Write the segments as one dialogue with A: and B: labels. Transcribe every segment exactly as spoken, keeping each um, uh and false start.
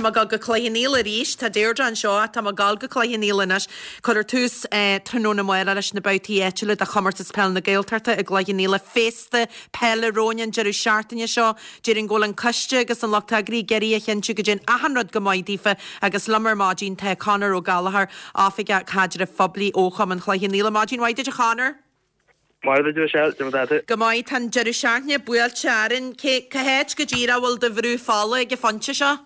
A: Tá gal go chléaníla ríis tá déirdan seo tá gal go chléanílanas chuir tús tróna muile leis na bautí éitiile a chamart is pell na ggéiltarta a gléaníla fésta peróin jeú seaartainine seo dé an ggólan cuiste agus an lechtagraí geirí a chéú go gin ahanrad go maiddífa agus lemar mádín te canar ó galahar áfiige cadidir a fabli ócham an chléaníla mádín waide a chanar.
B: Mar do se
A: Go maiid tan jeú seaartne buil tearan cahéit go ddíra bhfuil de bhrú fála ag fanse seo?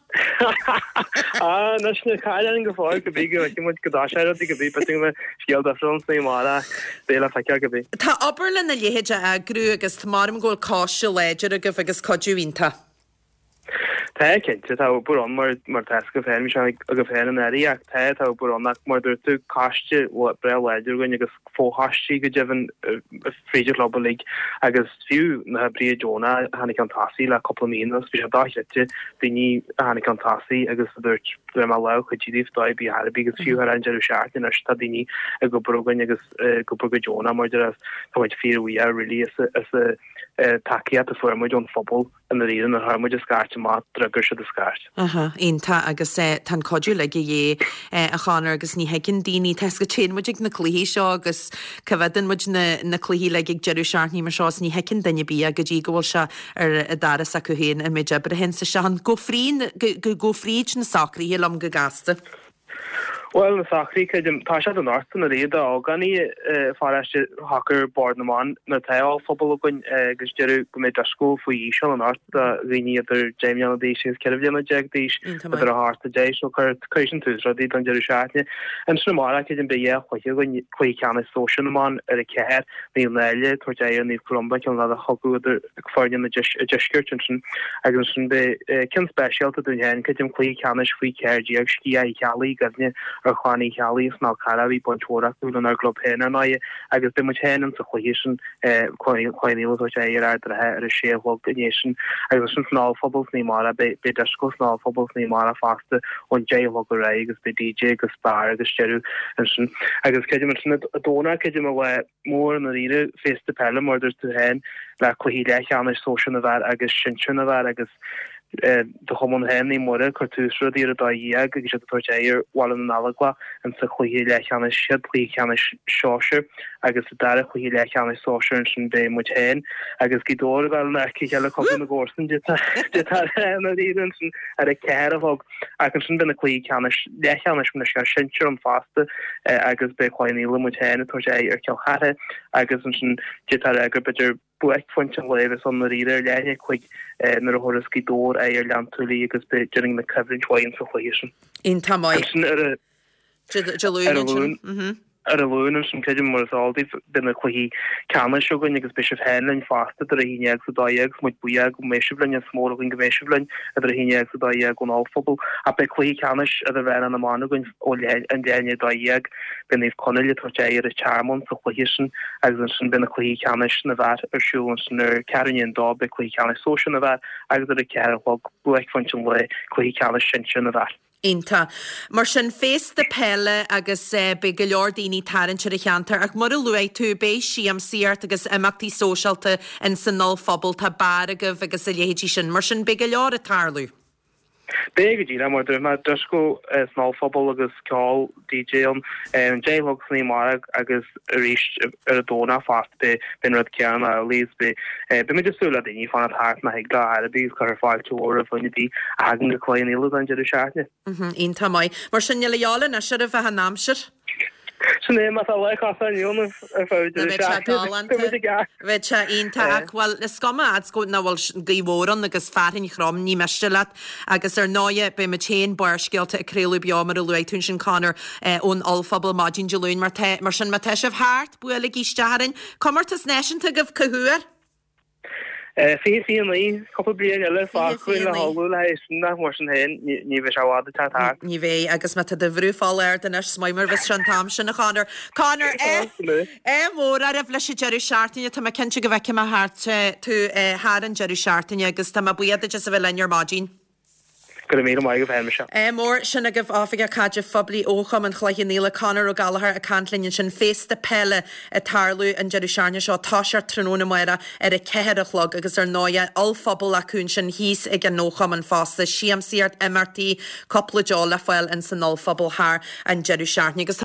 B: Ah, nas na caian go fáil go bhí go mu godáisiad go bhí pe me scial a front na mála déla feice go bhí.
A: Tá oberlan na léhéide a grú agus marm ggóil cáise léidir a go agus codúínta.
B: Tá cinnte tá burón mar mar te go féin me a go féin an airí ach te tá burónach mar dúir tú cáiste bre leidir goin agus fóhastí go dehan féidir Global agus fiú na brí Jona hanig an tasí le copplamínas fi dáite daní hanig an tasí agus dúirt le le chudíh dá bí Harbí agus fiú an jeú seaartin ar stadíní a go brogain agus go go Jona mar táid fií a rilí is a takeíat a fumuid an fphobal an rian a harmuid a scaart má drugur se a scaart.
A: Aha, Ínta agus é tan codú le dhé a chanar agus ní hecinn daoine te go témuidig na clíhí seo agus cyfedan muid na clíhí le ag jeú seaartní mar seás ní hecinn daine bí a go dtí gohfuil se ar a daras a chu héin a méid ebre hen sa se an go frín go go fríd na sacrí hé am go gasta.
B: Well na sacrí tá se an ásta na réad á ganí fáiste hacker board naán na teá fphobal goin gus deú go méid a scó faoi se an ásta rií idir Jamesdééis cehna jeagdíis idir a háta dééis nó chuisisin tús rodí an deú seaitne an sin mar an be chuige chuí ceanna socialán ar a ceir ní leile tuair dé an níh cromba an le a choúidir fáin na deiscirtin sin agus sin be cin speisialta dún hen chuidim chuí ceannis faoi ceirdiaag cí a chealaí gane ar chuáí chealaíos ná carabhí pointúraú an ar globhéna ná agus be muhéan sa chuhéisisin chuinnílas é ar airthe ar a séhol gnéisisin agus sin sná fphobals ní mar be deiscos ná fphobals ní mar a fásta ón déhol go ra agus be D J agus bar agus steú an sin agus ceidir mar sin a dóna ceidir a bheith mór an ire fésta pelle mar dúir tú hen le chuhí leiche an social na bhar agus sin a bhar agus de chomon henni more kartusra die da jeg ik het project wal an alagwa en sa chuhi lechan shit li kan shosher agus daar chuhi lechan social sin be mu hen agus gidor gal na ki hele ko na gorsen dit dit har na dien er a care of I kan sin bin a chuhi kan lechan na sin an faste agus be chuini li mu hen project er kel hatte agus sin dit har a beter buek function levis on the reader lenne quick na a horiski door a er landtuli agus be during the coverage way information
A: in tamai
B: ar a lúnar sem ceidir mar áldí bin a chuhí ceanna seogann agus be henlein fasta ar a híineag sa daag mu buag go méisiblein a smóragin go méisiblein a a híineag sa daag gon áfobal a be chuhí ceannis a a bheit an amana goin ó an déine daag bin éh conile tuairte ar a charmon sa chuhisin agus sin bin a chuhí ceannis na bheit arsúlan sin ar cearíon dá be chuhí ceanna social na bheit agus ar a cearhog buag fan le chuhí ceanna sin sin na bheit.
A: Inta, mar sin fés de pelle agus uh, be go leor daoine tarann ar a cheantar ach mar a luaid tú bé siam siart agus imachtaí socialta in san nul fphobal tá bar agah agus a léhétí sin mar sin be go leor a tarlú.
B: Begadí mar ma dusco sná fphobal agus ceáil D J an an J-Log sní mar agus ríist ar a dóna fast be bin rud cean a lís be be me desúla daoine fan atá na heag le Arbís chu fáil tú ó a fanití agan go chléin ile an deidir seaartne.
A: Mhm, ínta mai. Mar sin leála na siad a bheit an námsir?
B: Sinné mat le chasanúna
A: Bheit se iontaach bhil na scama adscóid na bhfuil gíhóran agus fearrinn chrom ní meiste leat agus ar náide be me chéan buircéalta a créú beamar a luún sin canar ón alfabal mádín deún mar mar sin me teisih háart buil le gíistearan Commartas neisianta goh cohuair?
B: Fi fi mí coppa blian eile fácuin le hallú le nach mar sin hen ní bheith seáda tá.
A: Ní bhéh agus me de bhrú fáil air den smaimar bheith sin tam sin na chanar. Canar é mór a raibh leis jeú seaartaine tá cinnte go bheice háart tú háan jeú seaartaine agus tá buiad just a bheith lear mádín.
B: go mé mai go bhe se.
A: É mór sinna goh áfiige cadde fablí ócham an chléinníle canar ó galhar a canlinn sin fésta pelle a tarlú an jeú searne seo táisiar tróna muire ar a cehead a chlog agus ar náide alfabal aún sin híos ag an nócham an fásta siam siart M R T coppla deá le foiil in san alfabal haar an jeú searne agus